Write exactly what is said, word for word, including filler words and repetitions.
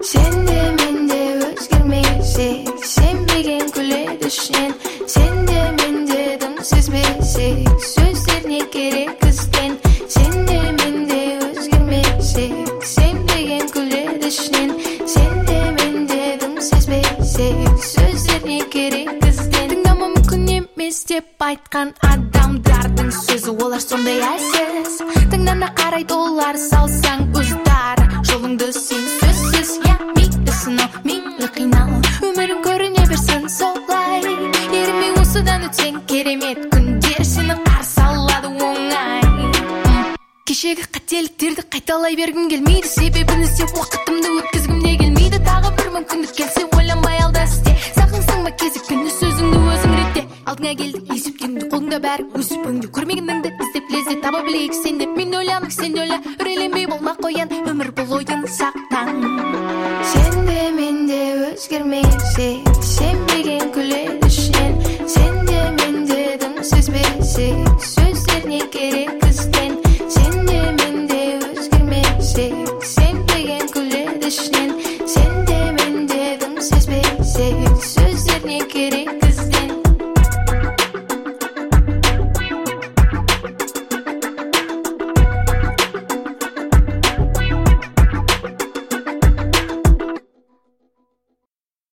Sen de mende özgürmeyecek, senbegen güle düşen. Sen de mende dım sezmeyecek, sözlerine gerek kızden. Sen de mende özgürmeyecek, senbegen güle düşen. Sen de mende dım sezmeyecek, sözlerine gerek kızden. Tıngama mümkün емес деп айтқан адамдардың сөзі, олар сондай әлсіз. Тыңдана қарайды олар, салсаң ұздар жолыңды сен сөзсіз. Я мейлі сынау, мейлі қинау, өмірің көріне берсін солай. Ерінбей осыдан өтсең керемет күндер сені қарсы алады оңай. Кешегі қателіктерді қайталай бергім келмейді, себебін іздеп уақытымды өткізгім де келмейді. Тағы бір мүмкіндік келсе ойланбай алда істе, сағынсың ба кезек күні сөзіңді өзің ретте. Алдыңа келді есептеңді, қолыңда бәрі өсіп өңде, көрмегеніңді іздеп лезде таба білейік сенде. Мен ойланып сен ойла, үрейленбей болма қоян, өмір бұл ойын сақтан. Сен де мен де өзгермейсек, сенбеген күледі